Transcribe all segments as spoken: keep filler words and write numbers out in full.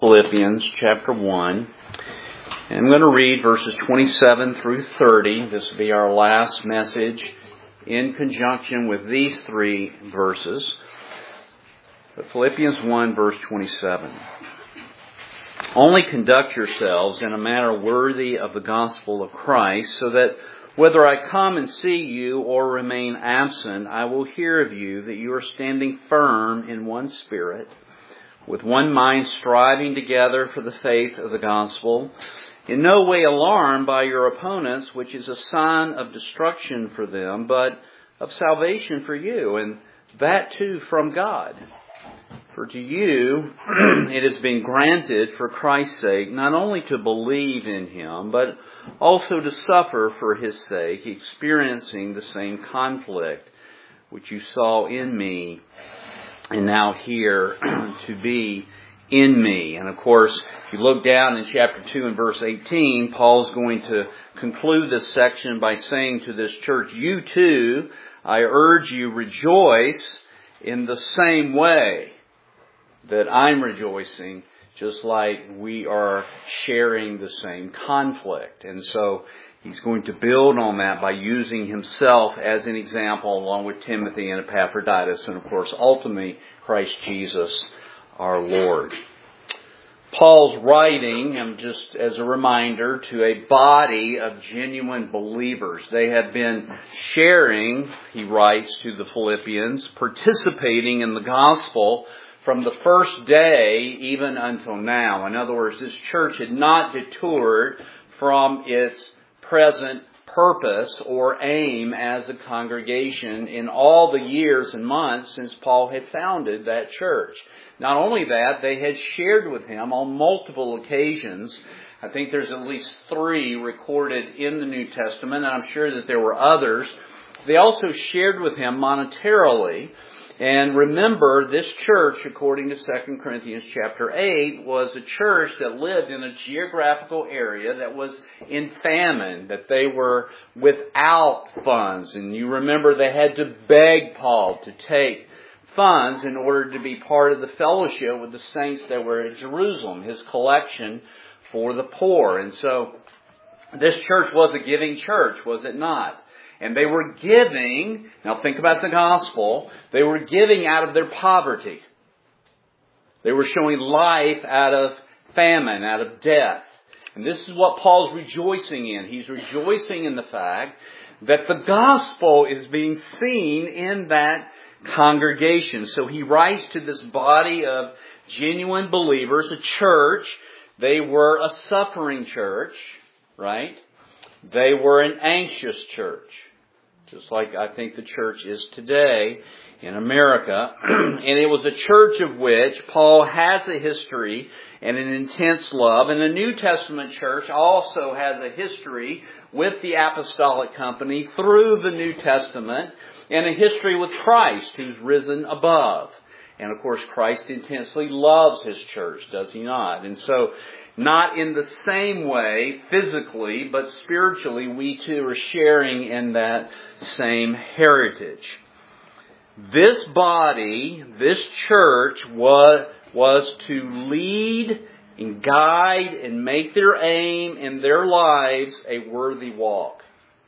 Philippians chapter one. And I'm going to read verses twenty-seven through thirty. This will be our last message in conjunction with these three verses. But Philippians one verse twenty-seven. Only conduct yourselves in a manner worthy of the gospel of Christ, so that whether I come and see you or remain absent, I will hear of you that you are standing firm in one spirit, with one mind striving together for the faith of the gospel, in no way alarmed by your opponents, which is a sign of destruction for them, but of salvation for you, and that too from God. For to you it has been granted for Christ's sake not only to believe in Him, but also to suffer for His sake, experiencing the same conflict which you saw in me and now here to be in me. And of course, if you look down in chapter two and verse eighteen, Paul's going to conclude this section by saying to this church, you too, I urge you, rejoice in the same way that I'm rejoicing, just like we are sharing the same conflict. And so he's going to build on that by using himself as an example, along with Timothy and Epaphroditus, and of course, ultimately, Christ Jesus, our Lord. Paul's writing, and just as a reminder, to a body of genuine believers. They have been sharing, he writes to the Philippians, participating in the gospel from the first day even until now. In other words, this church had not detoured from its present purpose or aim as a congregation in all the years and months since Paul had founded that church. Not only that, they had shared with him on multiple occasions. I think there's at least three recorded in the New Testament, and I'm sure that there were others. They also shared with him monetarily. And remember, this church, according to Second Corinthians chapter eight, was a church that lived in a geographical area that was in famine, that they were without funds. And you remember they had to beg Paul to take funds in order to be part of the fellowship with the saints that were at Jerusalem, his collection for the poor. And so this church was a giving church, was it not? And they were giving, now think about the gospel, they were giving out of their poverty. They were showing life out of famine, out of death. And this is what Paul's rejoicing in. He's rejoicing in the fact that the gospel is being seen in that congregation. So he writes to this body of genuine believers, a church. They were a suffering church, right? They were an anxious church, just like I think the church is today in America. And it was a church of which Paul has a history and an intense love. And the New Testament church also has a history with the apostolic company through the New Testament, and a history with Christ, who's risen above. And of course, Christ intensely loves His church, does He not? And so, not in the same way physically, but spiritually, we too are sharing in that same heritage. This body, this church, was, was to lead and guide and make their aim in their lives a worthy walk.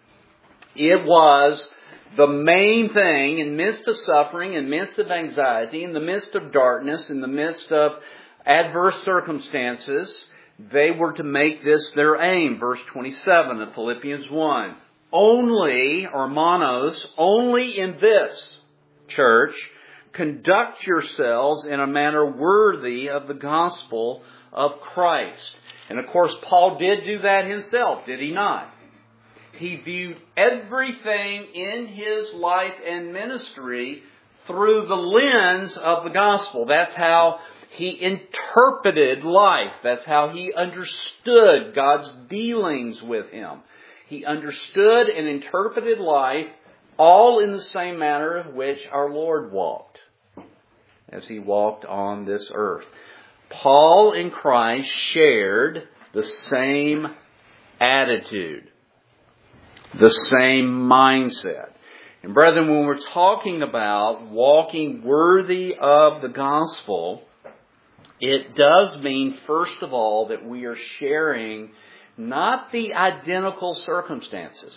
It was the main thing in the midst of suffering, in the midst of anxiety, in the midst of darkness, in the midst of adverse circumstances. They were to make this their aim. Verse twenty-seven of Philippians one. Only, or monos, only in this, church, conduct yourselves in a manner worthy of the gospel of Christ. And of course, Paul did do that himself, did he not? He viewed everything in his life and ministry through the lens of the gospel. That's how he interpreted life. That's how he understood God's dealings with him. He understood and interpreted life all in the same manner of which our Lord walked as He walked on this earth. Paul and Christ shared the same attitude, the same mindset. And brethren, when we're talking about walking worthy of the gospel, it does mean, first of all, that we are sharing not the identical circumstances,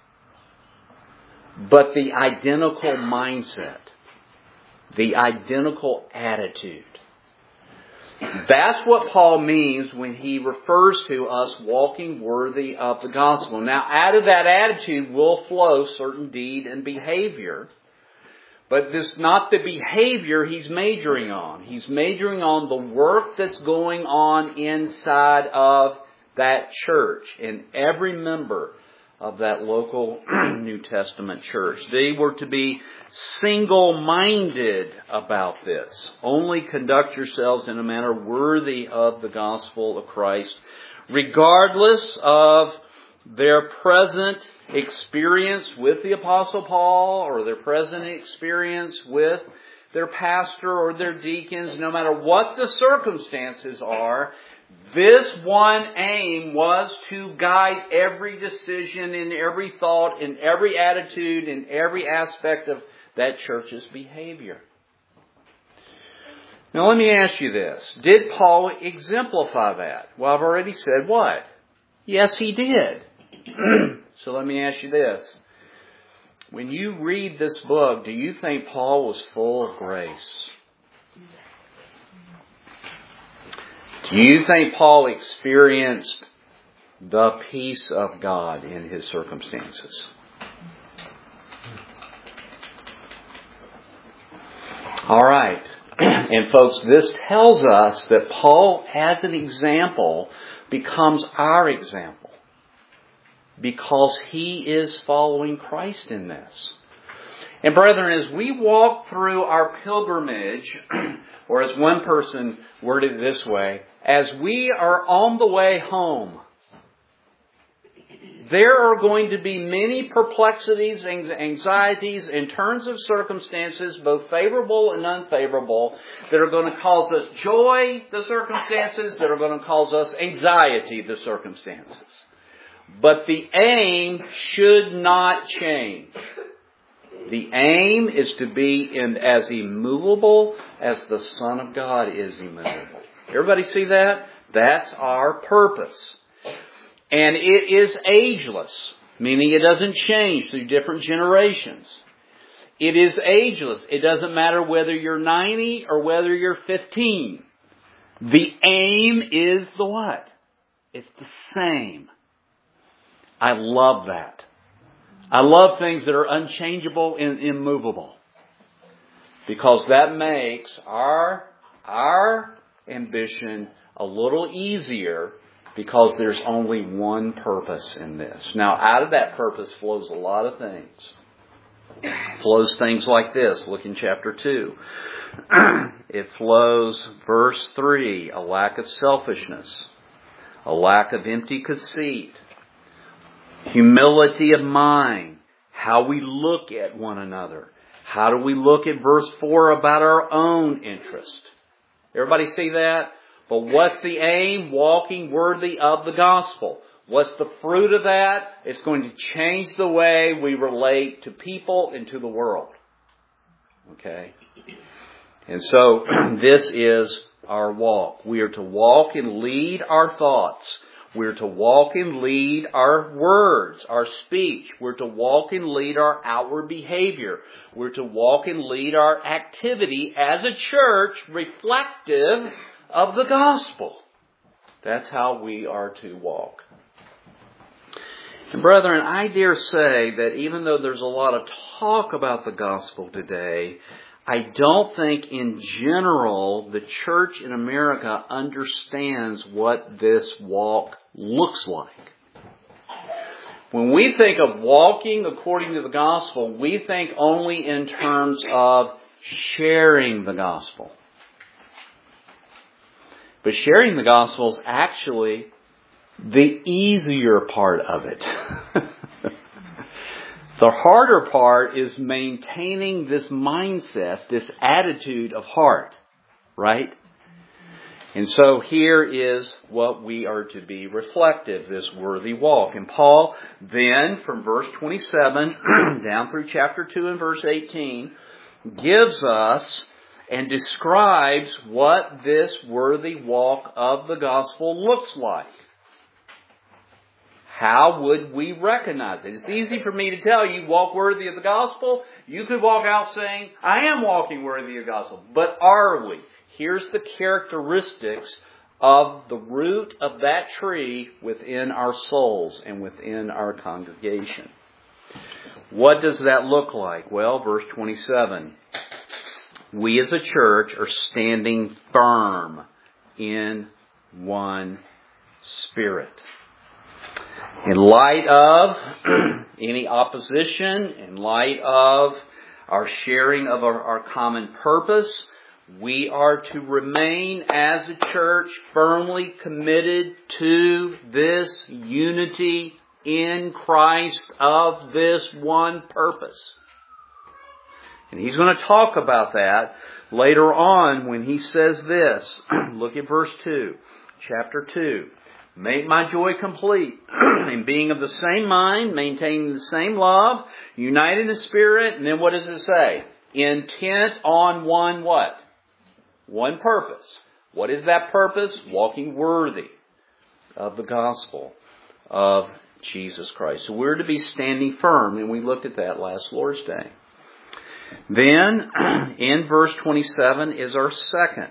but the identical mindset, the identical attitude. That's what Paul means when he refers to us walking worthy of the gospel. Now, out of that attitude will flow certain deed and behavior. But this is not the behavior he's majoring on. He's majoring on the work that's going on inside of that church and every member of that local New Testament church. They were to be single-minded about this. Only conduct yourselves in a manner worthy of the gospel of Christ, regardless of their present experience with the Apostle Paul or their present experience with their pastor or their deacons. No matter what the circumstances are, this one aim was to guide every decision and every thought and every attitude and every aspect of that church's behavior. Now let me ask you this. Did Paul exemplify that? Well, I've already said what? Yes, he did. So let me ask you this. When you read this book, do you think Paul was full of grace? Do you think Paul experienced the peace of God in his circumstances? All right. And folks, this tells us that Paul, as an example, becomes our example. Because he is following Christ in this. And brethren, as we walk through our pilgrimage, or as one person worded it this way, as we are on the way home, there are going to be many perplexities, anxieties, and turns of circumstances, both favorable and unfavorable, that are going to cause us joy, the circumstances, that are going to cause us anxiety, the circumstances. But the aim should not change. The aim is to be in as immovable as the Son of God is immovable. Everybody see that? That's our purpose. And it is ageless, meaning it doesn't change through different generations. It is ageless. It doesn't matter whether you're ninety or whether you're fifteen. The aim is the what? It's the same. I love that. I love things that are unchangeable and immovable. Because that makes our, our ambition a little easier because there's only one purpose in this. Now, out of that purpose flows a lot of things. Flows things like this. Look in chapter two. It flows, verse three, a lack of selfishness, a lack of empty conceit, humility of mind, how we look at one another. How do we look at verse four about our own interest? Everybody see that? But what's the aim? Walking worthy of the gospel. What's the fruit of that? It's going to change the way we relate to people and to the world. Okay? And so, this is our walk. We are to walk and lead our thoughts. We're to walk and lead our words, our speech. We're to walk and lead our outward behavior. We're to walk and lead our activity as a church reflective of the gospel. That's how we are to walk. And brethren, I dare say that even though there's a lot of talk about the gospel today, I don't think in general the church in America understands what this walk looks like. When we think of walking according to the gospel, we think only in terms of sharing the gospel. But sharing the gospel is actually the easier part of it. The harder part is maintaining this mindset, this attitude of heart, right? And so here is what we are to be reflective, this worthy walk. And Paul then, from verse twenty-seven down through chapter two and verse eighteen, gives us and describes what this worthy walk of the gospel looks like. How would we recognize it? It's easy for me to tell you, walk worthy of the gospel. You could walk out saying, I am walking worthy of the gospel. But are we? Here's the characteristics of the root of that tree within our souls and within our congregation. What does that look like? Well, verse twenty-seven. We as a church are standing firm in one spirit. In light of any opposition, in light of our sharing of our, our common purpose, we are to remain as a church firmly committed to this unity in Christ of this one purpose. And he's going to talk about that later on when he says this. Look at verse two, chapter two. Make my joy complete in being of the same mind, maintaining the same love, united in the Spirit. And then what does it say? Intent on one what? One purpose. What is that purpose? Walking worthy of the gospel of Jesus Christ. So we're to be standing firm, and we looked at that last Lord's Day. Then, in verse twenty-seven is our second.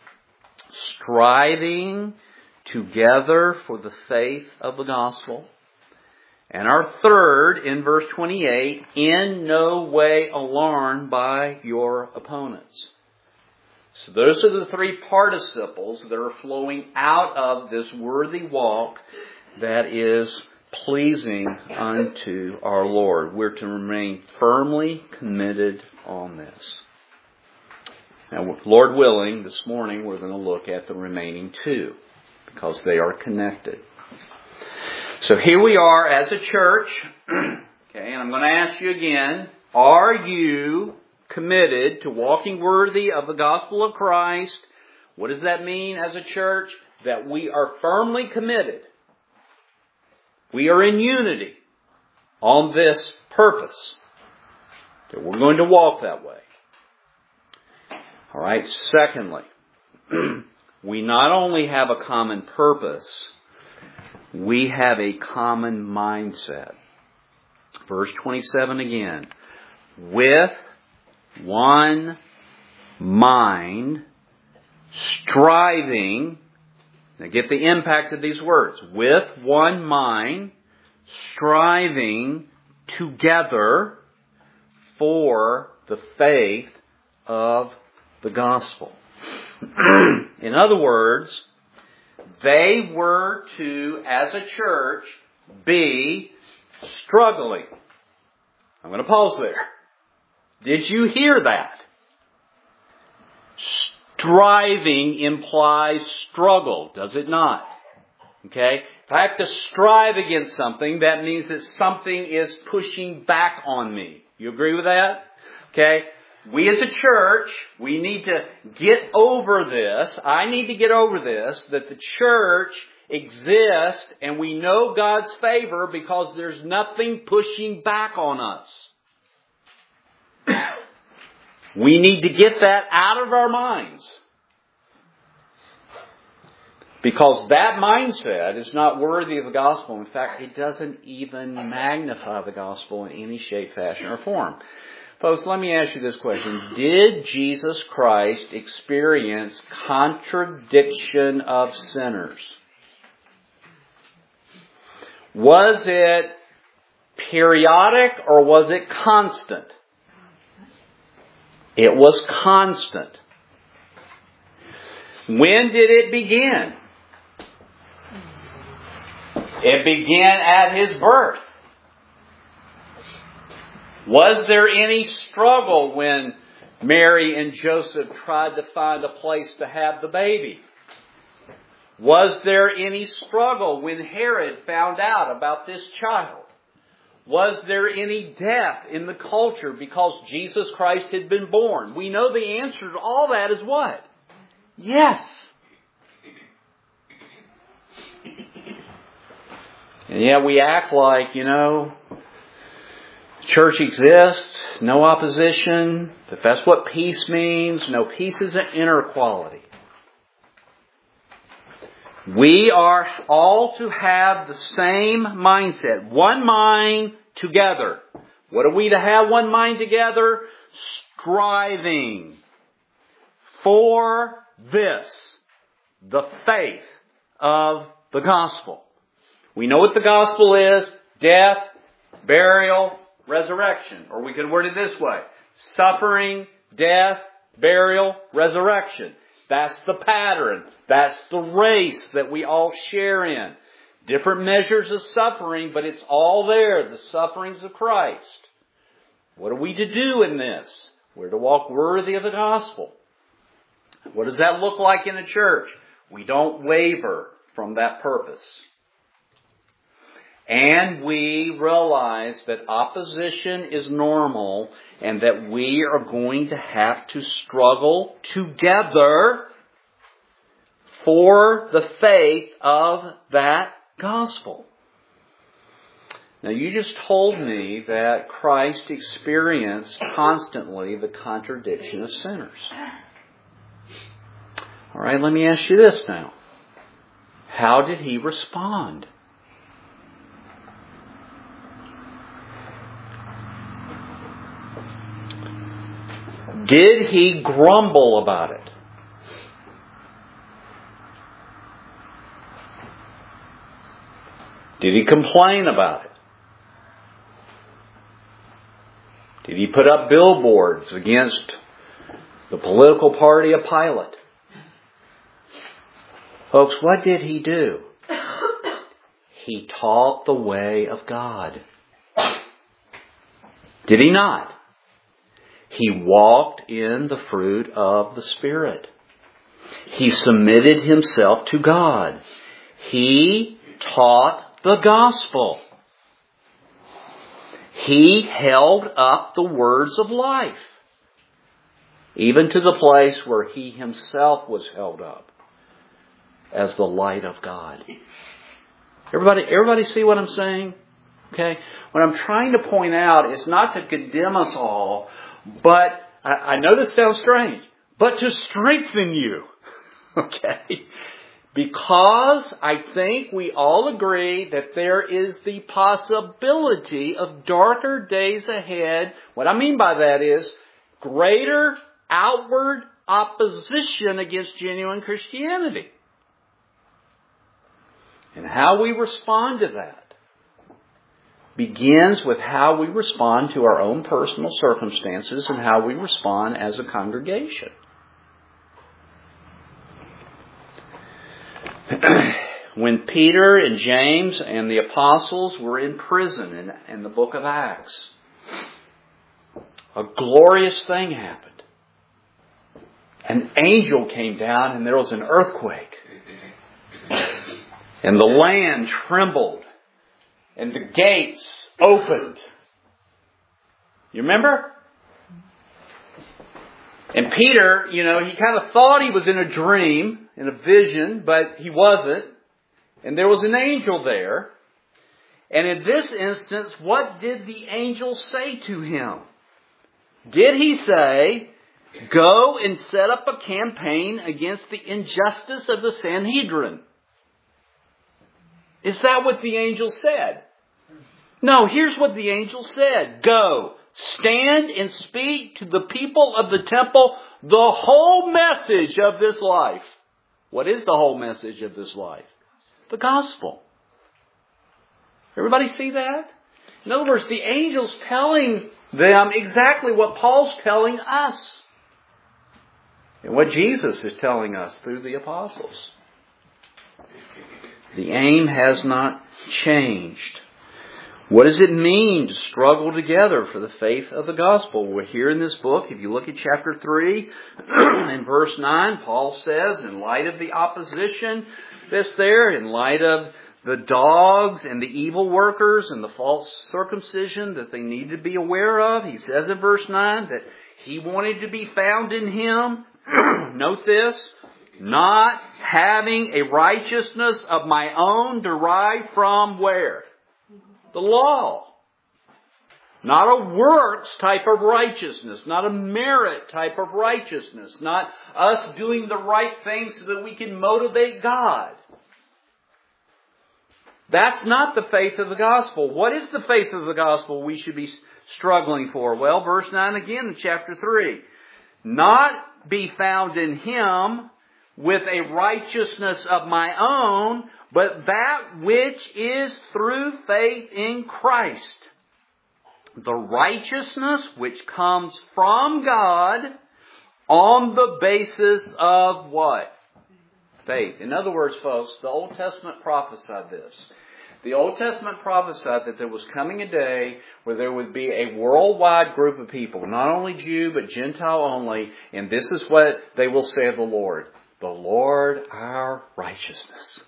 Striving together for the faith of the gospel. And our third, in verse twenty-eight, in no way alarmed by your opponents. So those are the three participles that are flowing out of this worthy walk that is pleasing unto our Lord. We're to remain firmly committed on this. Now, Lord willing, this morning we're going to look at the remaining two, because they are connected. So here we are as a church. Okay, and I'm going to ask you again, are you committed to walking worthy of the gospel of Christ? What does that mean as a church? That we are firmly committed. We are in unity on this purpose. That we're going to walk that way. All right, secondly, we not only have a common purpose, we have a common mindset. Verse twenty-seven again. With one mind, striving. Now get the impact of these words. With one mind, striving together for the faith of the gospel. In other words, they were to, as a church, be struggling. I'm going to pause there. Did you hear that? Striving implies struggle, does it not? Okay? If I have to strive against something, that means that something is pushing back on me. You agree with that? Okay? We as a church, we need to get over this. I need to get over this, that the church exists and we know God's favor because there's nothing pushing back on us. We need to get that out of our minds. Because that mindset is not worthy of the gospel. In fact, it doesn't even magnify the gospel in any shape, fashion, or form. Folks, let me ask you this question. Did Jesus Christ experience contradiction of sinners? Was it periodic or was it constant? It was constant. When did it begin? It began at His birth. Was there any struggle when Mary and Joseph tried to find a place to have the baby? Was there any struggle when Herod found out about this child? Was there any death in the culture because Jesus Christ had been born? We know the answer to all that is what? Yes. And yet we act like, you know, church exists, with no opposition. If that's what peace means, no, peace is an inner quality. We are all to have the same mindset. One mind together. What are we to have one mind together? Striving for this. The faith of the gospel. We know what the gospel is. Death, burial, resurrection. Or we could word it this way. Suffering, death, burial, resurrection. That's the pattern. That's the race that we all share in. Different measures of suffering, but it's all there. The sufferings of Christ. What are we to do in this? We're to walk worthy of the gospel. What does that look like in a church? We don't waver from that purpose. And we realize that opposition is normal and that we are going to have to struggle together for the faith of that gospel. Now, you just told me that Christ experienced constantly the contradiction of sinners. All right, let me ask you this now. How did he respond? Did he grumble about it? Did he complain about it? Did he put up billboards against the political party of Pilate? Folks, what did he do? He taught the way of God. Did he not? He walked in the fruit of the Spirit. He submitted himself to God. He taught the gospel. He held up the words of life, even to the place where he himself was held up as the light of God. Everybody, everybody see what I'm saying? Okay? What I'm trying to point out is not to condemn us all, but I, I know this sounds strange, but to strengthen you. Okay? Because I think we all agree that there is the possibility of darker days ahead. What I mean by that is greater outward opposition against genuine Christianity. And how we respond to that begins with how we respond to our own personal circumstances and how we respond as a congregation. When Peter and James and the apostles were in prison in, in the book of Acts, a glorious thing happened. An angel came down and there was an earthquake. And the land trembled. And the gates opened. You remember? And Peter, you know, he kind of thought he was in a dream, in a vision, but he wasn't. And there was an angel there. And in this instance, what did the angel say to him? Did he say, go and set up a campaign against the injustice of the Sanhedrin? Is that what the angel said? No, here's what the angel said. Go, stand and speak to the people of the temple the whole message of this life. What is the whole message of this life? The gospel. Everybody see that? In other words, the angel's telling them exactly what Paul's telling us. And what Jesus is telling us through the apostles. The aim has not changed. What does it mean to struggle together for the faith of the gospel? We're here in this book. If you look at chapter three and verse nine, Paul says, in light of the opposition that's there, in light of the dogs and the evil workers and the false circumcision that they need to be aware of, he says in verse nine that he wanted to be found in him. Note this. Not having a righteousness of my own derived from where? The law. Not a works type of righteousness. Not a merit type of righteousness. Not us doing the right thing so that we can motivate God. That's not the faith of the gospel. What is the faith of the gospel we should be struggling for? Well, verse nine again in chapter three. Not be found in Him with a righteousness of my own, but that which is through faith in Christ. The righteousness which comes from God on the basis of what? Faith. In other words, folks, the Old Testament prophesied this. The Old Testament prophesied that there was coming a day where there would be a worldwide group of people, not only Jew, but Gentile only, and this is what they will say of the Lord. The Lord our righteousness.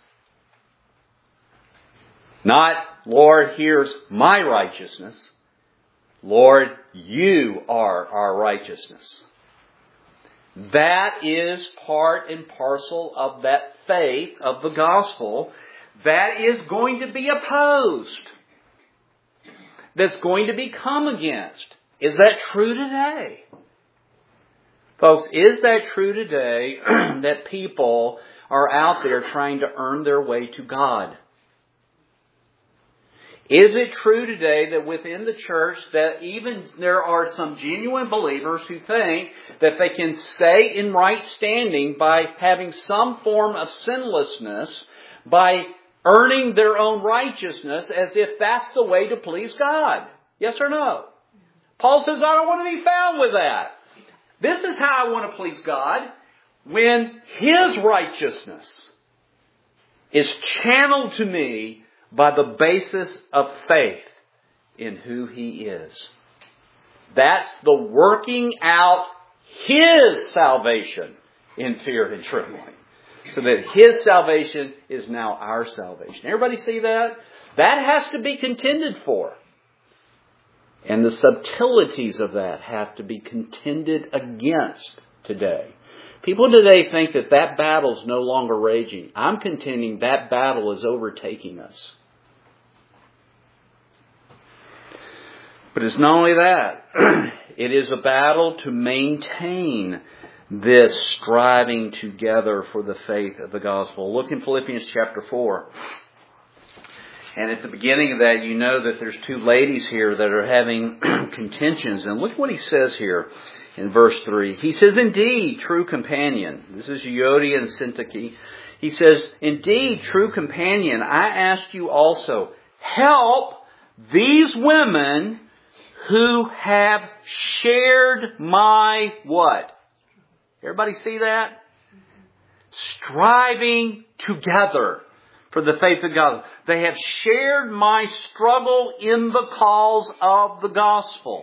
Not, Lord, here's my righteousness. Lord, you are our righteousness. That is part and parcel of that faith of the gospel that is going to be opposed. That's going to be come against. Is that true today? Folks, is that true today that people are out there trying to earn their way to God? Is it true today that within the church that even there are some genuine believers who think that they can stay in right standing by having some form of sinlessness, by earning their own righteousness as if that's the way to please God? Yes or no? Paul says, I don't want to be found with that. This is how I want to please God, when His righteousness is channeled to me by the basis of faith in who He is. That's the working out His salvation in fear and trembling. So that His salvation is now our salvation. Everybody see that? That has to be contended for. And the subtleties of that have to be contended against today. People today think that that battle is no longer raging. I'm contending that battle is overtaking us. But it's not only that. It is a battle to maintain this striving together for the faith of the gospel. Look in Philippians chapter four. And at the beginning of that, you know that there's two ladies here that are having contentions. And look what he says here in verse three. He says, indeed, true companion. This is Euodia and Syntyche. He says, indeed, true companion, I ask you also, help these women who have shared my what? Everybody see that? Striving together for the faith of God. They have shared my struggle in the cause of the gospel.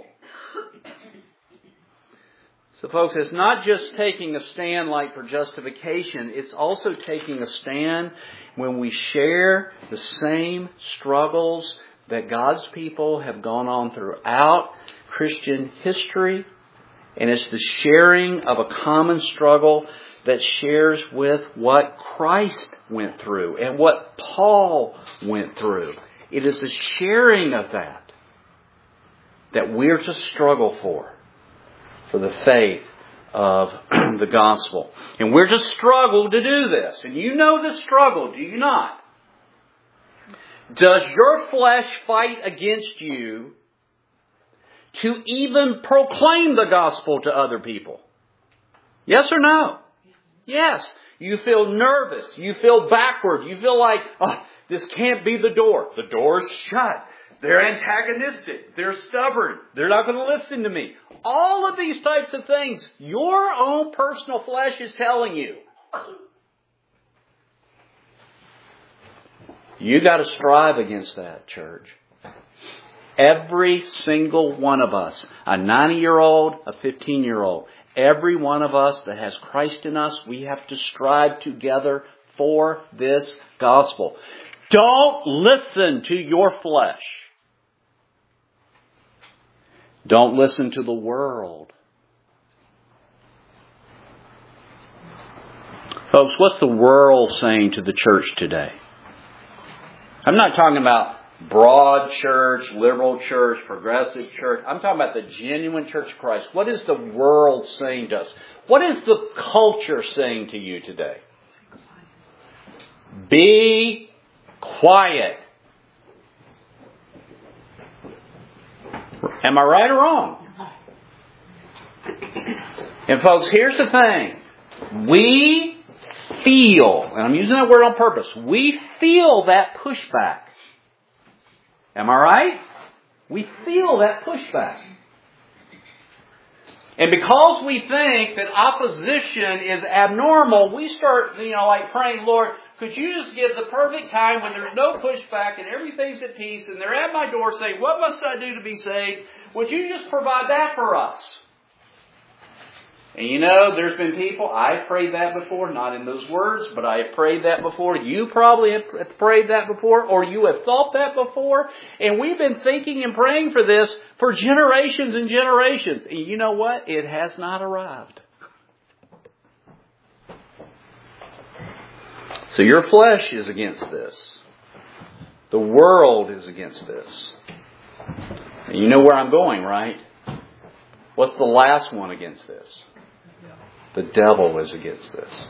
So folks, it's not just taking a stand like for justification. It's also taking a stand when we share the same struggles that God's people have gone on throughout Christian history. And it's the sharing of a common struggle that shares with what Christ went through and what Paul went through. It is the sharing of that that we're to struggle for, for the faith of the gospel. And we're to struggle to do this. And you know the struggle, do you not? Does your flesh fight against you to even proclaim the gospel to other people? Yes or no? Yes. You feel nervous. You feel backward. You feel like, oh, this can't be the door. The door's shut. They're antagonistic. They're stubborn. They're not going to listen to me. All of these types of things, your own personal flesh is telling you. You got to strive against that, church. Every single one of us, a ninety-year-old, a fifteen-year-old, every one of us that has Christ in us, we have to strive together for this gospel. Don't listen to your flesh. Don't listen to the world. Folks, what's the world saying to the church today? I'm not talking about broad church, liberal church, progressive church. I'm talking about the genuine Church of Christ. What is the world saying to us? What is the culture saying to you today? Be quiet. Am I right or wrong? And folks, here's the thing. We feel, and I'm using that word on purpose, we feel that pushback. Am I right? We feel that pushback. And because we think that opposition is abnormal, we start, you know, like praying, Lord, could you just give the perfect time when there's no pushback and everything's at peace and they're at my door saying, what must I do to be saved? Would you just provide that for us? And you know, there's been people, I've prayed that before, not in those words, but I have prayed that before. You probably have prayed that before, or you have thought that before. And we've been thinking and praying for this for generations and generations. And you know what? It has not arrived. So your flesh is against this. The world is against this. And you know where I'm going, right? What's the last one against this? The devil is against this.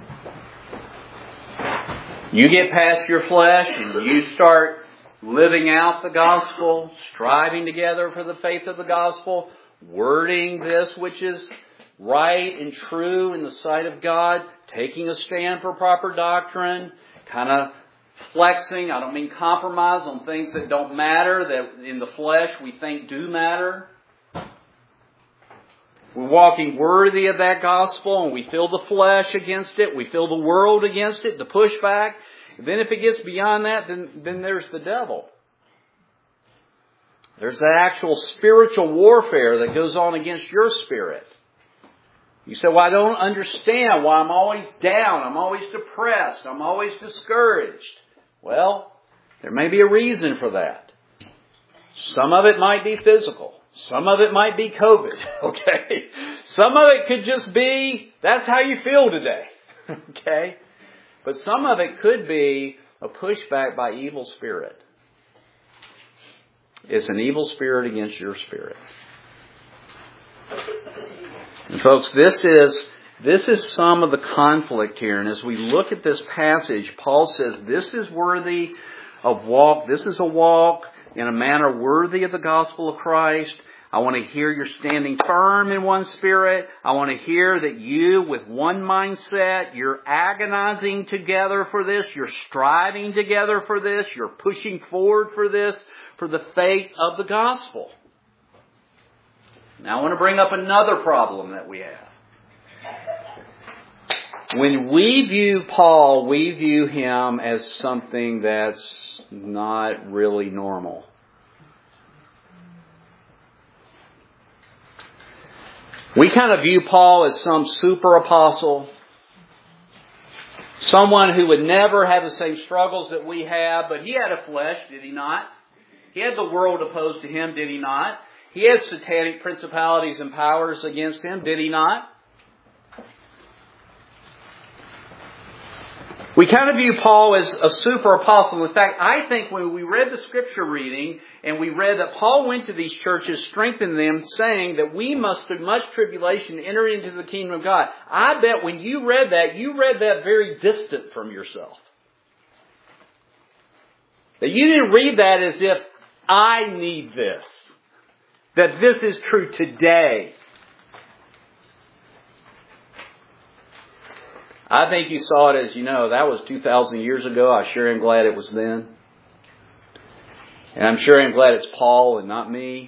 You get past your flesh and you start living out the gospel, striving together for the faith of the gospel, wording this which is right and true in the sight of God, taking a stand for proper doctrine, kind of flexing, I don't mean compromise on things that don't matter, that in the flesh we think do matter. We're walking worthy of that gospel and we feel the flesh against it. We feel the world against it, the pushback. And then if it gets beyond that, then, then there's the devil. There's that actual spiritual warfare that goes on against your spirit. You say, well, I don't understand why I'm always down. I'm always depressed. I'm always discouraged. Well, there may be a reason for that. Some of it might be physical. Some of it might be COVID, okay? Some of it could just be, that's how you feel today, okay? But some of it could be a pushback by evil spirit. It's an evil spirit against your spirit. And folks, this is, this is some of the conflict here. And as we look at this passage, Paul says, this is worthy of walk, this is a walk in a manner worthy of the gospel of Christ. I want to hear you're standing firm in one spirit. I want to hear that you, with one mindset, you're agonizing together for this. You're striving together for this. You're pushing forward for this, for the faith of the gospel. Now I want to bring up another problem that we have. When we view Paul, we view him as something that's not really normal. We kind of view Paul as some super apostle. Someone who would never have the same struggles that we have, but he had a flesh, did he not? He had the world opposed to him, did he not? He had satanic principalities and powers against him, did he not? We kind of view Paul as a super apostle. In fact, I think when we read the scripture reading and we read that Paul went to these churches, strengthened them, saying that we must through much tribulation enter into the kingdom of God. I bet when you read that, you read that very distant from yourself. That you didn't read that as if I need this. That this is true today. I think you saw it as, you know, that was two thousand years ago. I sure am glad it was then. And I'm sure I'm glad it's Paul and not me.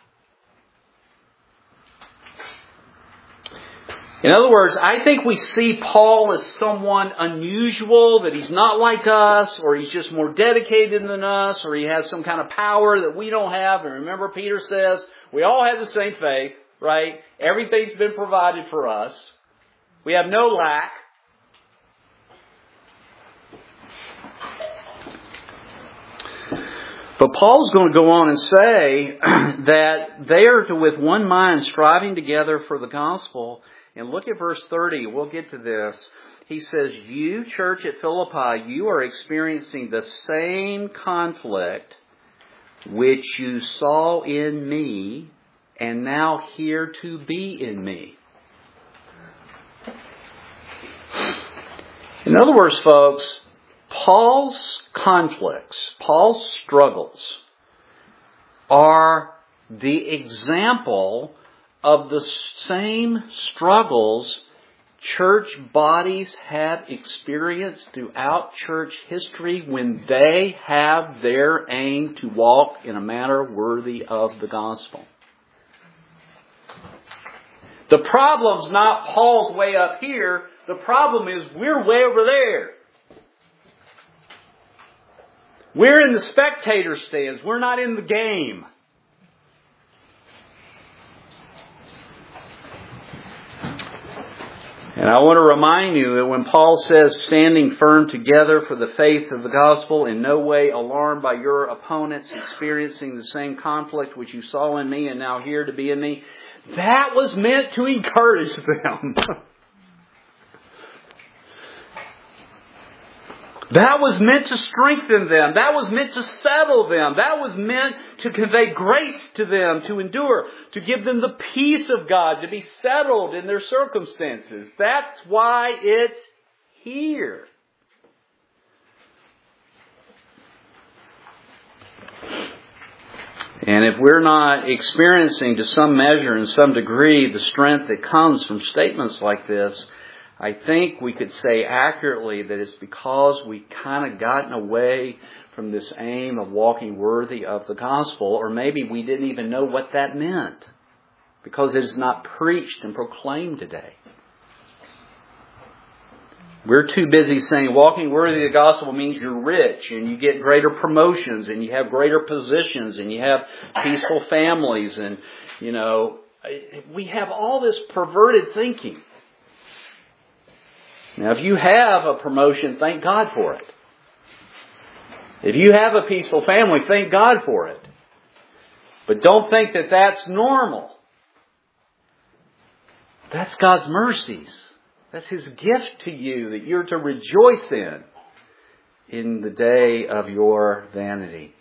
In other words, I think we see Paul as someone unusual, that he's not like us, or he's just more dedicated than us, or he has some kind of power that we don't have. And remember, Peter says, we all have the same faith, right? Everything's been provided for us. We have no lack. But Paul's going to go on and say that they are to, with one mind, striving together for the gospel. And look at verse thirty. We'll get to this. He says, you, church at Philippi, you are experiencing the same conflict which you saw in me, and now hear to be in me. In other words, folks, Paul's conflicts, Paul's struggles are the example of the same struggles church bodies have experienced throughout church history when they have their aim to walk in a manner worthy of the gospel. The problem's not Paul's way up here. The problem is we're way over there. We're in the spectator stands. We're not in the game. And I want to remind you that when Paul says standing firm together for the faith of the gospel, in no way alarmed by your opponents experiencing the same conflict which you saw in me and now hear to be in me, that was meant to encourage them. That was meant to strengthen them. That was meant to settle them. That was meant to convey grace to them, to endure, to give them the peace of God, to be settled in their circumstances. That's why it's here. And if we're not experiencing to some measure and some degree the strength that comes from statements like this, I think we could say accurately that it's because we kind of gotten away from this aim of walking worthy of the gospel, or maybe we didn't even know what that meant because it is not preached and proclaimed today. We're too busy saying walking worthy of the gospel means you're rich and you get greater promotions and you have greater positions and you have peaceful families, and, you know, we have all this perverted thinking. Now, if you have a promotion, thank God for it. If you have a peaceful family, thank God for it. But don't think that that's normal. That's God's mercies. That's His gift to you that you're to rejoice in in the day of your vanity.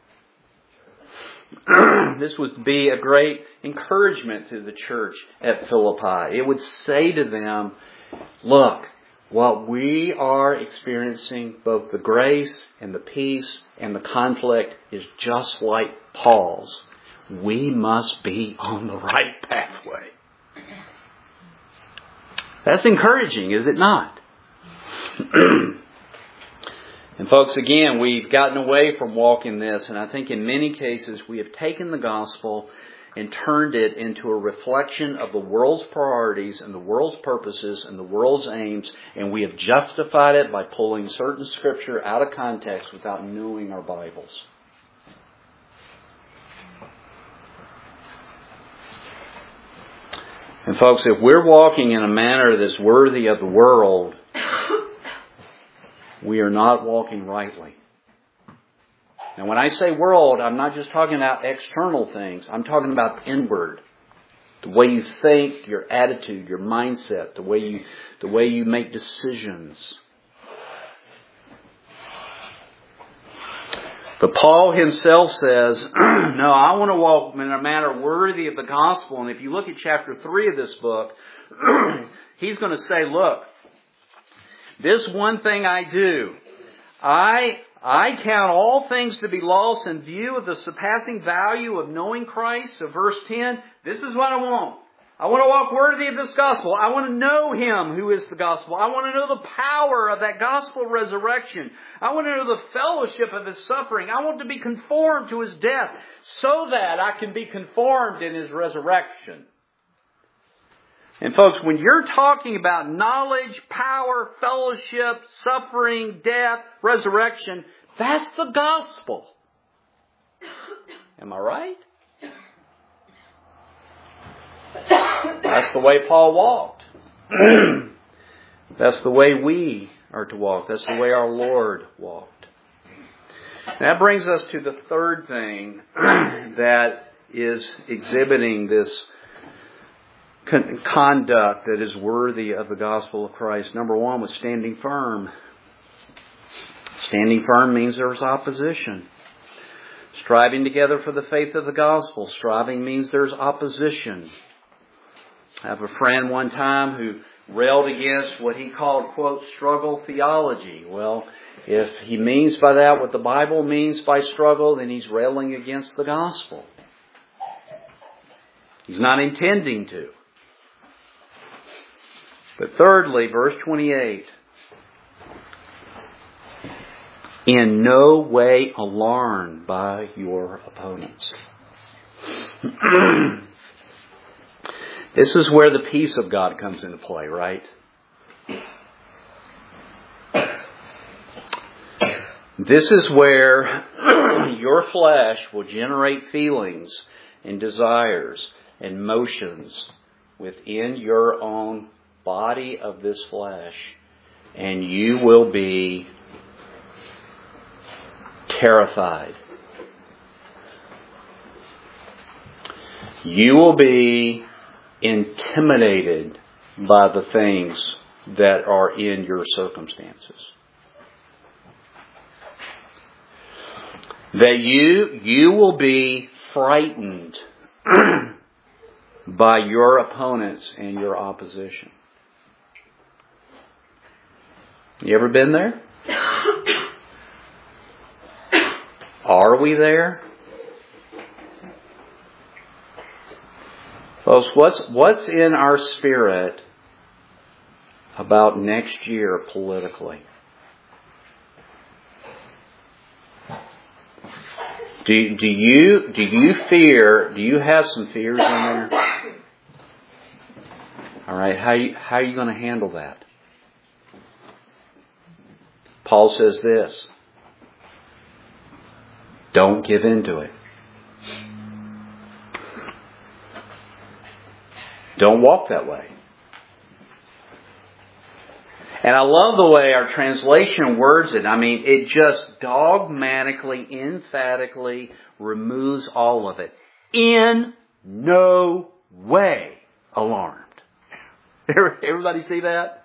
This would be a great encouragement to the church at Philippi. It would say to them, look, what we are experiencing, both the grace and the peace and the conflict, is just like Paul's. We must be on the right pathway. That's encouraging, is it not? And folks, again, we've gotten away from walking this, and I think in many cases we have taken the gospel and turned it into a reflection of the world's priorities and the world's purposes and the world's aims, and we have justified it by pulling certain scripture out of context without knowing our Bibles. And folks, if we're walking in a manner that's worthy of the world, we are not walking rightly. Now, when I say world, I'm not just talking about external things. I'm talking about inward. The way you think, your attitude, your mindset, the way you, the way you make decisions. But Paul himself says, no, I want to walk in a manner worthy of the gospel. And if you look at chapter three of this book, he's going to say, look, this one thing I do, I... I count all things to be lost in view of the surpassing value of knowing Christ. So verse ten, this is what I want. I want to walk worthy of this gospel. I want to know Him who is the gospel. I want to know the power of that gospel resurrection. I want to know the fellowship of His suffering. I want to be conformed to His death so that I can be conformed in His resurrection. And folks, when you're talking about knowledge, power, fellowship, suffering, death, resurrection, that's the gospel. Am I right? That's the way Paul walked. That's the way we are to walk. That's the way our Lord walked. That brings us to the third thing that is exhibiting this conduct that is worthy of the gospel of Christ. Number one was standing firm. Standing firm means there's opposition. Striving together for the faith of the gospel. Striving means there's opposition. I have a friend one time who railed against what he called, quote, struggle theology. Well, if he means by that what the Bible means by struggle, then he's railing against the gospel. He's not intending to. But thirdly, verse twenty-eight. In no way alarmed by your opponents. This is where the peace of God comes into play, right? This is where your flesh will generate feelings and desires and motions within your own body of this flesh. And you will be terrified. You will be intimidated by the things that are in your circumstances. That you, you will be frightened by your opponents and your opposition. You ever been there? Are we there? Folks, what's, what's in our spirit about next year politically? Do, do you, do you fear, do you have some fears in there? Alright, how, you, how are you going to handle that? Paul says this. Don't give in to it. Don't walk that way. And I love the way our translation words it. I mean, it just dogmatically, emphatically removes all of it. In no way alarmed. Everybody see that?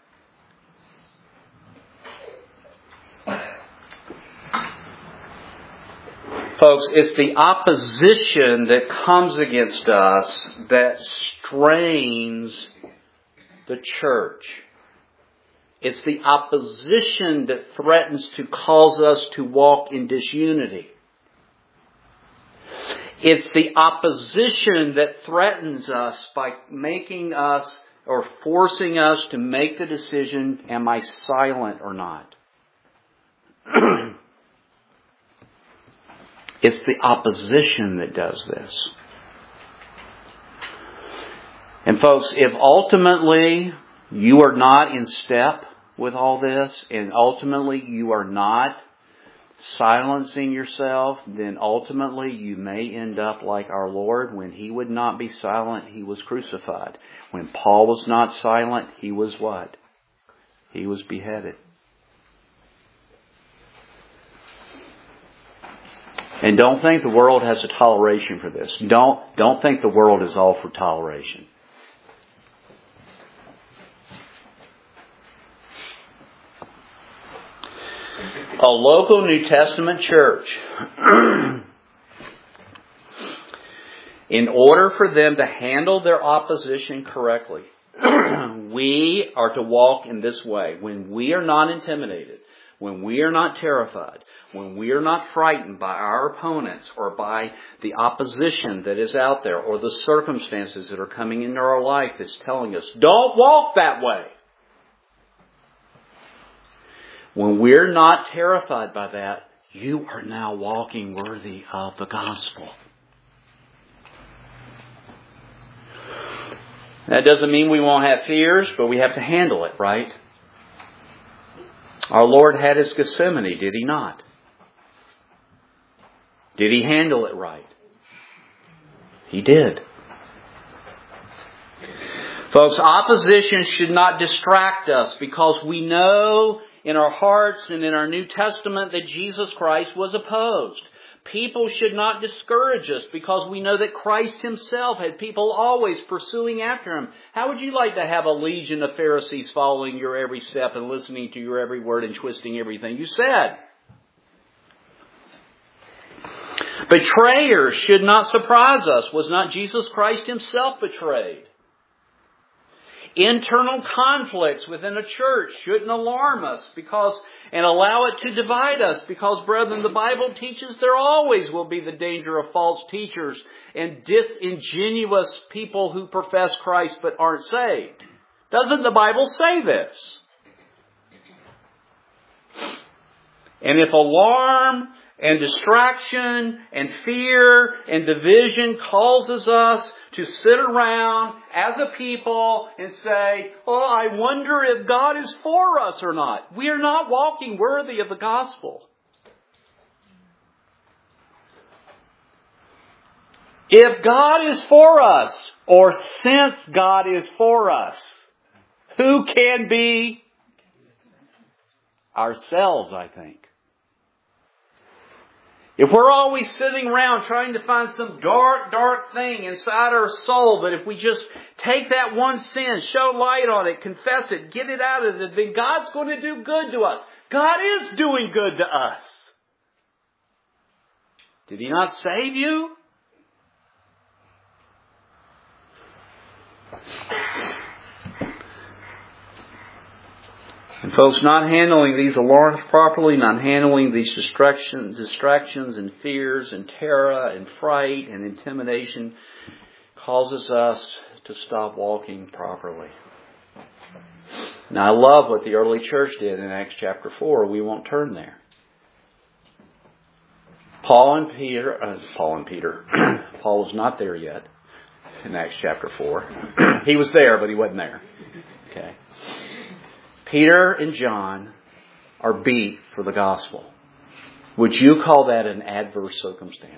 Folks, it's the opposition that comes against us that strains the church. It's the opposition that threatens to cause us to walk in disunity. It's the opposition that threatens us by making us or forcing us to make the decision, am I silent or not? It's the opposition that does this. And folks, if ultimately you are not in step with all this, and ultimately you are not silencing yourself, then ultimately you may end up like our Lord. When He would not be silent, He was crucified. When Paul was not silent, he was what? He was beheaded. And don't think the world has a toleration for this. Don't, don't think the world is all for toleration. A local New Testament church, in order for them to handle their opposition correctly, we are to walk in this way. When we are not intimidated, when we are not terrified, when we are not frightened by our opponents or by the opposition that is out there or the circumstances that are coming into our life that's telling us, don't walk that way. When we're not terrified by that, you are now walking worthy of the gospel. That doesn't mean we won't have fears, but we have to handle it, right? Our Lord had His Gethsemane, did He not? Did He handle it right? He did. Folks, opposition should not distract us because we know in our hearts and in our New Testament that Jesus Christ was opposed. People should not discourage us because we know that Christ Himself had people always pursuing after Him. How would you like to have a legion of Pharisees following your every step and listening to your every word and twisting everything you said? Betrayers should not surprise us. Was not Jesus Christ Himself betrayed? Internal conflicts within a church shouldn't alarm us because and allow it to divide us because, brethren, the Bible teaches there always will be the danger of false teachers and disingenuous people who profess Christ but aren't saved. Doesn't the Bible say this? And if alarm and distraction and fear and division causes us to sit around as a people and say, oh, I wonder if God is for us or not. We are not walking worthy of the gospel. If God is for us, or since God is for us, who can be? Ourselves, I think. If we're always sitting around trying to find some dark, dark thing inside our soul, that if we just take that one sin, show light on it, confess it, get it out of it, then God's going to do good to us. God is doing good to us. Did He not save you? And folks, not handling these alarms properly, not handling these distractions, distractions and fears and terror and fright and intimidation causes us to stop walking properly. Now, I love what the early church did in Acts chapter four. We won't turn there. Paul and Peter, uh, Paul and Peter, Paul was not there yet in Acts chapter four. He was there, but he wasn't there. Okay. Peter and John are beat for the gospel. Would you call that an adverse circumstance?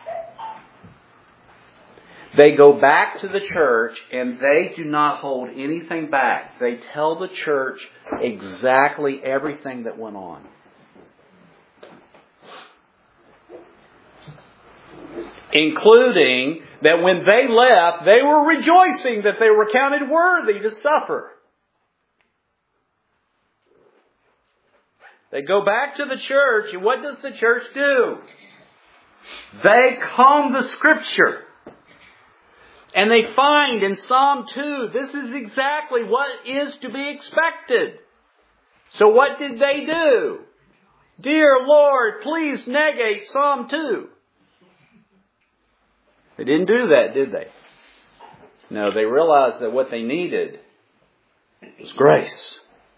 They go back to the church and they do not hold anything back. They tell the church exactly everything that went on. Including that when they left, they were rejoicing that they were counted worthy to suffer. They go back to the church, and what does the church do? They comb the Scripture. And they find in Psalm two, this is exactly what is to be expected. So what did they do? Dear Lord, please negate Psalm two. They didn't do that, did they? No, they realized that what they needed was grace.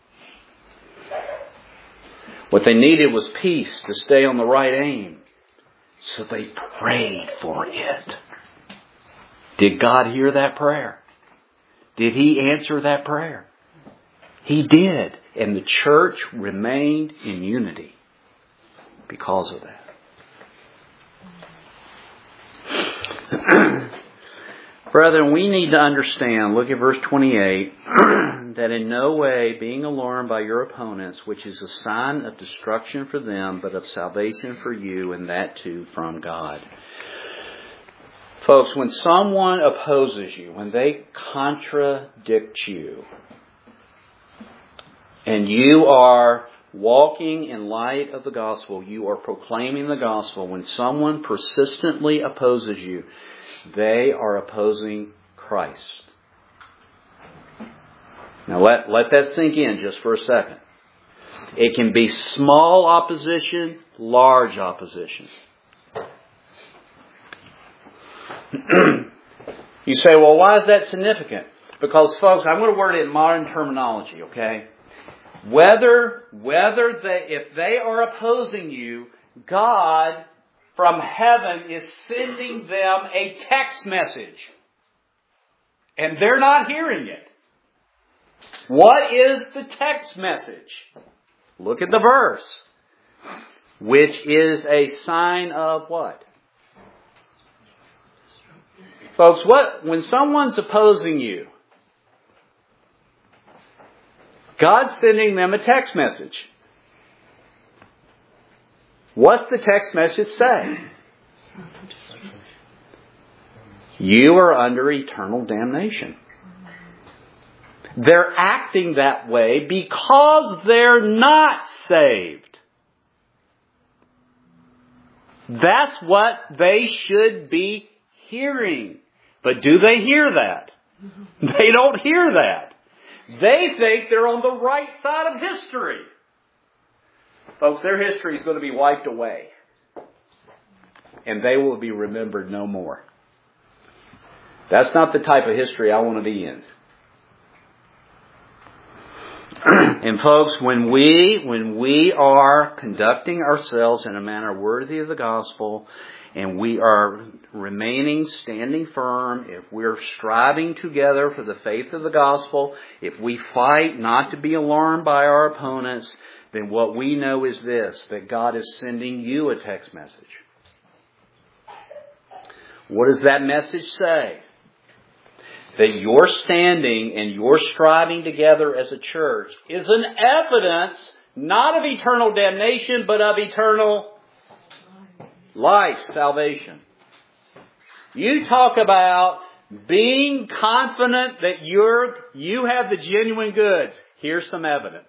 What they needed was peace to stay on the right aim. So they prayed for it. Did God hear that prayer? Did He answer that prayer? He did. And the church remained in unity because of that. Brethren, we need to understand, look at verse twenty-eight, that in no way being alarmed by your opponents, which is a sign of destruction for them, but of salvation for you, and that too from God. Folks, when someone opposes you, when they contradict you, and you are walking in light of the gospel, you are proclaiming the gospel, when someone persistently opposes you, they are opposing Christ. Now let, let that sink in just for a second. It can be small opposition, large opposition. You say, well, why is that significant? Because, folks, I'm going to word it in modern terminology, okay? Whether, whether they, if they are opposing you, God from heaven is sending them a text message. And they're not hearing it. What is the text message? Look at the verse. Which is a sign of what? Folks, what when someone's opposing you, God's sending them a text message. What's the text message say? You are under eternal damnation. They're acting that way because they're not saved. That's what they should be hearing. But do they hear that? They don't hear that. They think they're on the right side of history. Folks, their history is going to be wiped away. And they will be remembered no more. That's not the type of history I want to be in. And folks, when we, when we are conducting ourselves in a manner worthy of the gospel, and we are remaining standing firm, if we're striving together for the faith of the gospel, if we fight not to be alarmed by our opponents, then what we know is this, that God is sending you a text message. What does that message say? That your standing and your striving together as a church is an evidence not of eternal damnation, but of eternal life, salvation. You talk about being confident that you're, you have the genuine goods. Here's some evidence.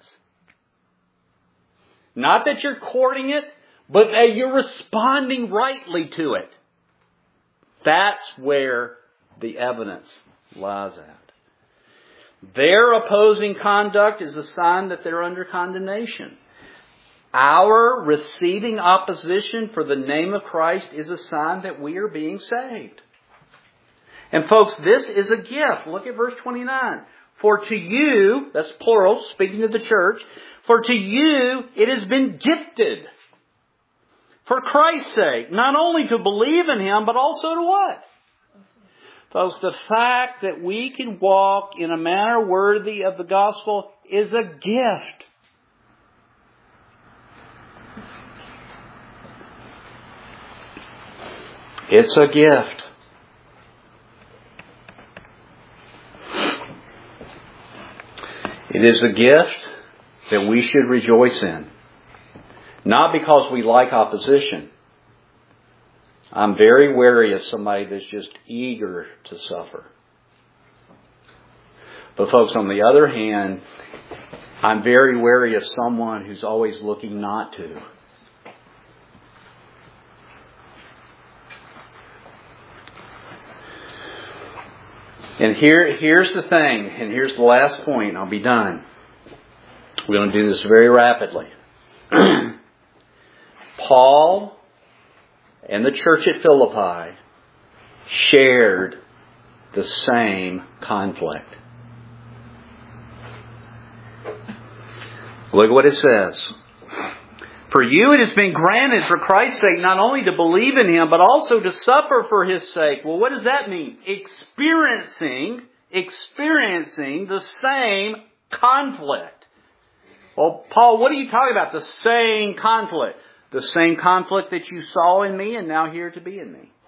Not that you're courting it, but that you're responding rightly to it. That's where the evidence lies at. Their opposing conduct is a sign that they're under condemnation. Our receiving opposition for the name of Christ is a sign that we are being saved. And folks, this is a gift. Look at verse twenty-nine. For to you, that's plural, speaking to the church, for to you it has been gifted. For Christ's sake, not only to believe in Him, but also to what? Folks, the fact that we can walk in a manner worthy of the gospel is a gift. It's a gift. It is a gift that we should rejoice in. Not because we like opposition. I'm very wary of somebody that's just eager to suffer. But folks, on the other hand, I'm very wary of someone who's always looking not to. And here, here's the thing, and here's the last point, and I'll be done. We're going to do this very rapidly. Paul and the church at Philippi shared the same conflict. Look what it says. For you it has been granted for Christ's sake not only to believe in Him, but also to suffer for His sake. Well, what does that mean? Experiencing, experiencing the same conflict. Well, Paul, what are you talking about? The same conflict. The same conflict that you saw in me and now here to be in me.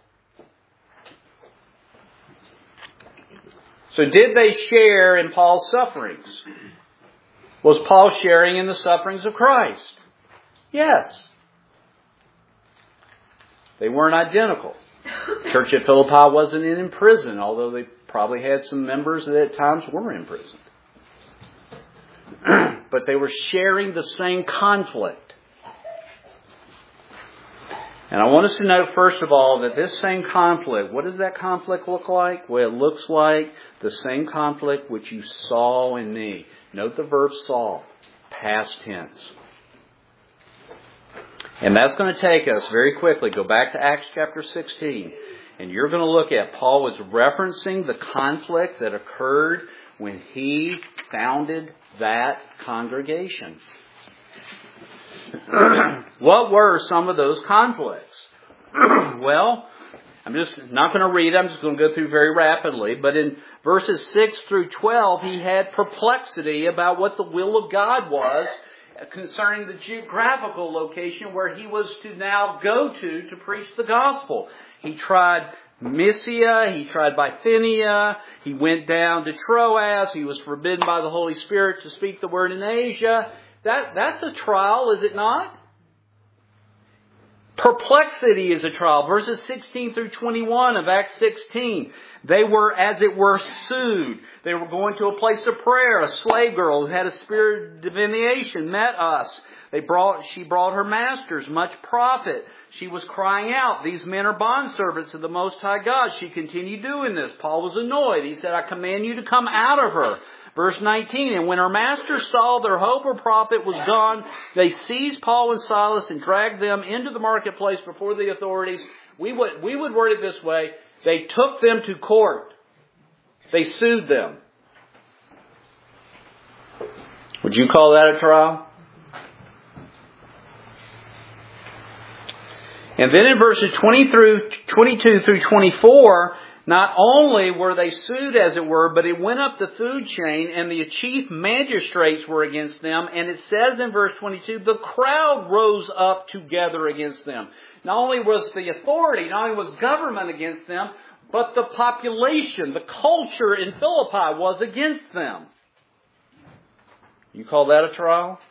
So did they share in Paul's sufferings? Was Paul sharing in the sufferings of Christ? Yes. They weren't identical. The church at Philippi wasn't in prison, although they probably had some members that at times were in prison. But they were sharing the same conflict. And I want us to note, first of all, that this same conflict, what does that conflict look like? Well, it looks like the same conflict which you saw in me. Note the verb saw, past tense. And that's going to take us very quickly. Go back to Acts chapter sixteen. And you're going to look at, Paul was referencing the conflict that occurred when he founded that congregation. What were some of those conflicts? Well, I'm just not going to read it. I'm just going to go through very rapidly. But in verses six through twelve, he had perplexity about what the will of God was concerning the geographical location where he was to now go to to preach the gospel. He tried Mysia, he tried Bithynia, he went down to Troas, he was forbidden by the Holy Spirit to speak the word in Asia. That, that's a trial, is it not? Perplexity is a trial. Verses sixteen through twenty-one of Acts sixteen. They were, as it were, sued. They were going to a place of prayer. A slave girl who had a spirit of divination met us. They brought, she brought her masters much profit. She was crying out, these men are bondservants of the Most High God. She continued doing this. Paul was annoyed. He said, I command you to come out of her. Verse nineteen, and when her masters saw their hope or profit was gone, they seized Paul and Silas and dragged them into the marketplace before the authorities. We would, we would word it this way. They took them to court. They sued them. Would you call that a trial? And then in verses twenty through twenty-two through twenty-four, not only were they sued, as it were, but it went up the food chain, and the chief magistrates were against them. And it says in verse twenty-two, the crowd rose up together against them. Not only was the authority, not only was government against them, but the population, the culture in Philippi was against them. You call that a trial?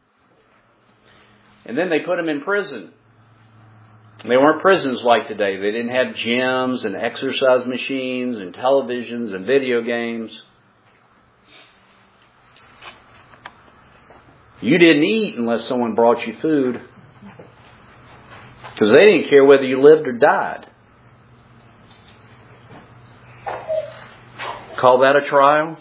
And then they put them in prison. They weren't prisons like today. They didn't have gyms and exercise machines and televisions and video games. You didn't eat unless someone brought you food. Because they didn't care whether you lived or died. Call that a trial?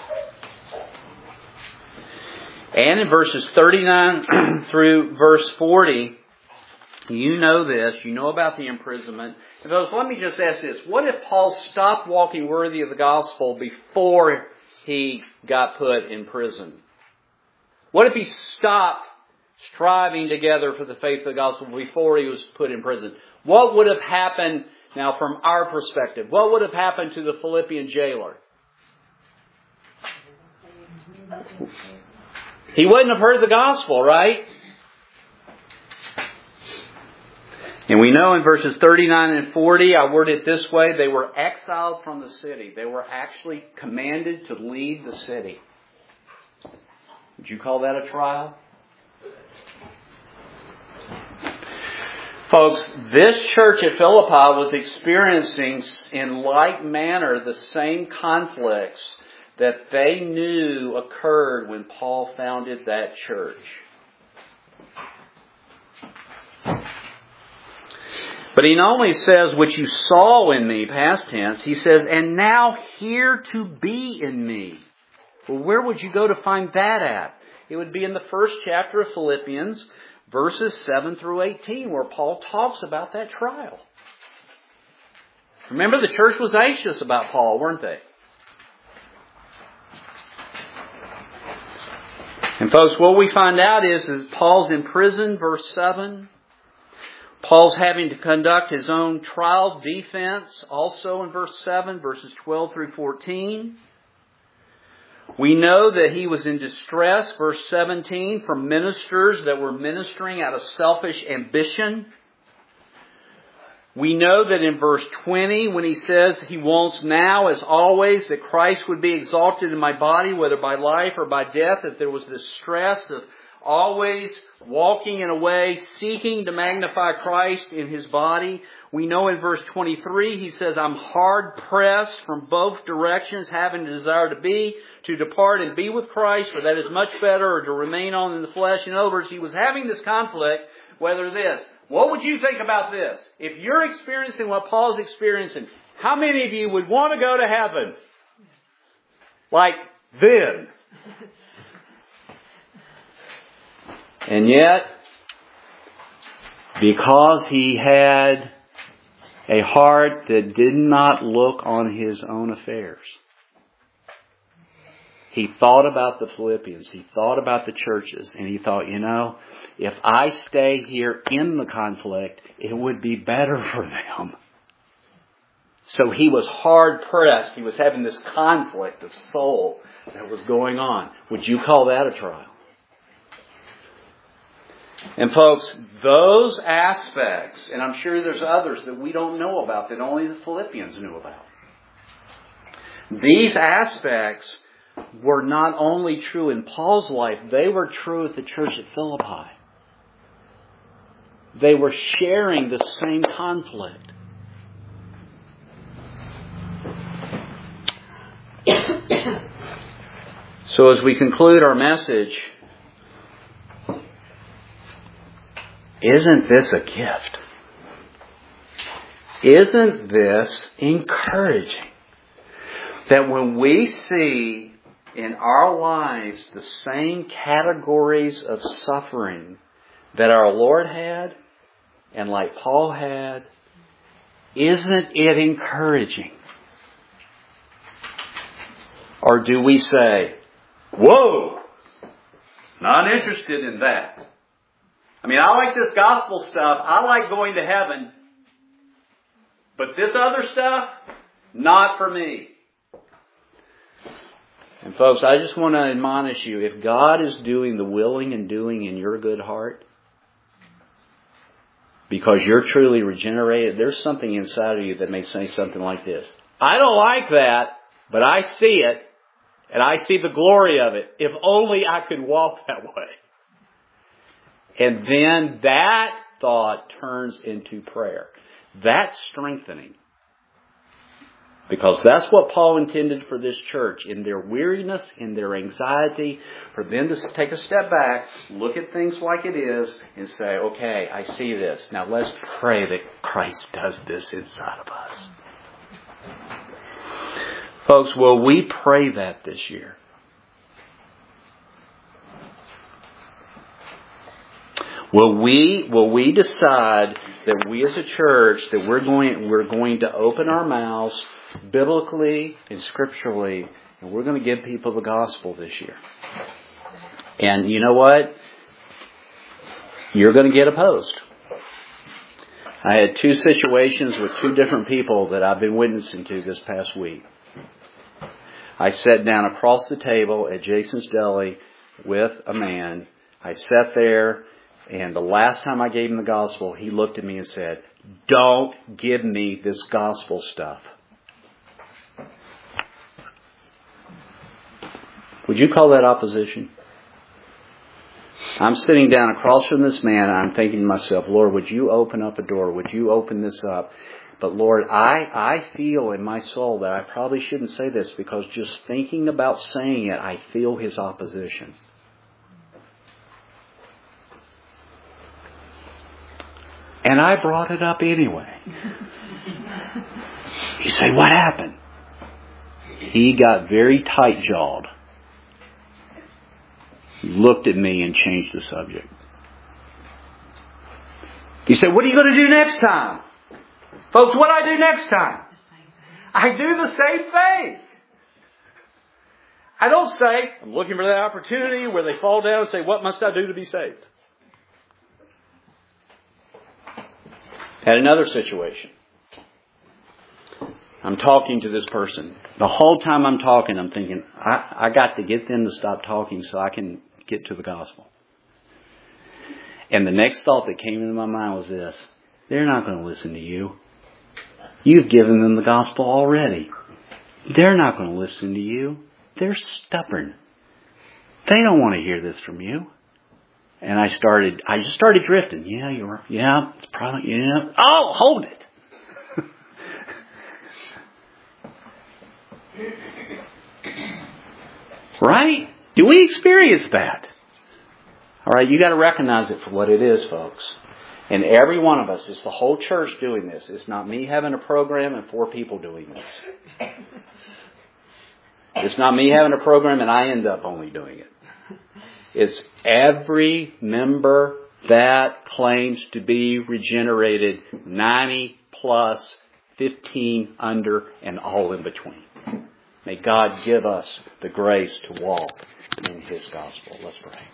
And in verses thirty-nine through verse forty, you know this, you know about the imprisonment. And those, let me just ask this. What if Paul stopped walking worthy of the gospel before he got put in prison? What if he stopped striving together for the faith of the gospel before he was put in prison? What would have happened, now from our perspective, what would have happened to the Philippian jailer? He wouldn't have heard the gospel, right? And we know in verses thirty-nine and forty, I word it this way, they were exiled from the city. They were actually commanded to leave the city. Would you call that a trial? Folks, this church at Philippi was experiencing in like manner the same conflicts that they knew occurred when Paul founded that church. But he not only says, which you saw in me, past tense, he says, and now here to be in me. Well, where would you go to find that at? It would be in the first chapter of Philippians, verses seven through eighteen, where Paul talks about that trial. Remember, the church was anxious about Paul, weren't they? And folks, what we find out is, is Paul's in prison, verse seven. Paul's having to conduct his own trial defense, also in verse seven, verses twelve through fourteen. We know that he was in distress, verse seventeen, from ministers that were ministering out of selfish ambition. We know that in verse twenty, when he says he wants now, as always, that Christ would be exalted in my body, whether by life or by death, that there was this stress of always walking in a way, seeking to magnify Christ in his body. We know in verse twenty-three, he says, I'm hard pressed from both directions, having a desire to be, to depart and be with Christ, for that is much better, or to remain on in the flesh. In other words, he was having this conflict, whether this. What would you think about this? If you're experiencing what Paul's experiencing, how many of you would want to go to heaven? Like then. And yet, because he had a heart that did not look on his own affairs, he thought about the Philippians, he thought about the churches, and he thought, you know, if I stay here in the conflict, it would be better for them. So he was hard pressed. He was having this conflict of soul that was going on. Would you call that a trial? And folks, those aspects, and I'm sure there's others that we don't know about that only the Philippians knew about. These aspects were not only true in Paul's life, they were true at the church at Philippi. They were sharing the same conflict. So as we conclude our message, Isn't this a gift? Isn't this encouraging? That when we see in our lives the same categories of suffering that our Lord had and like Paul had, isn't it encouraging? Or do we say, whoa, not interested in that. I mean, I like this gospel stuff. I like going to heaven. But this other stuff, not for me. And folks, I just want to admonish you, if God is doing the willing and doing in your good heart, because you're truly regenerated, there's something inside of you that may say something like this. I don't like that, but I see it, and I see the glory of it. If only I could walk that way. And then that thought turns into prayer. That's strengthening. Because that's what Paul intended for this church. In their weariness, in their anxiety, for them to take a step back, look at things like it is, and say, okay, I see this. Now let's pray that Christ does this inside of us. Folks, will we pray that this year? Will we will we decide that we as a church that we're going we're going to open our mouths biblically and scripturally, and we're going to give people the gospel this year? And you know what? You're going to get opposed. I had two situations with two different people that I've been witnessing to this past week. I sat down across the table at Jason's Deli with a man. I sat there, and the last time I gave him the gospel, he looked at me and said, "Don't give me this gospel stuff." Would you call that opposition? I'm sitting down across from this man, and I'm thinking to myself, Lord, would you open up a door? Would you open this up? But Lord, I, I feel in my soul that I probably shouldn't say this, because just thinking about saying it, I feel his opposition. And I brought it up anyway. You say, what happened? He got very tight-jawed. He looked at me and changed the subject. He said, what are you going to do next time? Folks, what do I do next time? I do the same thing. I don't say, I'm looking for that opportunity where they fall down and say, what must I do to be saved? Had another situation. I'm talking to this person. The whole time I'm talking, I'm thinking, I, I got to get them to stop talking so I can get to the gospel. And the next thought that came into my mind was this: they're not going to listen to you. You've given them the gospel already. They're not going to listen to you. They're stubborn. They don't want to hear this from you. And I started, I just started drifting. Yeah, you're, yeah, it's probably, yeah. Oh, hold it. Right? Do we experience that? All right, you got to recognize it for what it is, folks. And every one of us, it's the whole church doing this. It's not me having a program and four people doing this. It's not me having a program and I end up only doing it. It's every member that claims to be regenerated, ninety plus, fifteen under, and all in between. May God give us the grace to walk in His gospel. Let's pray.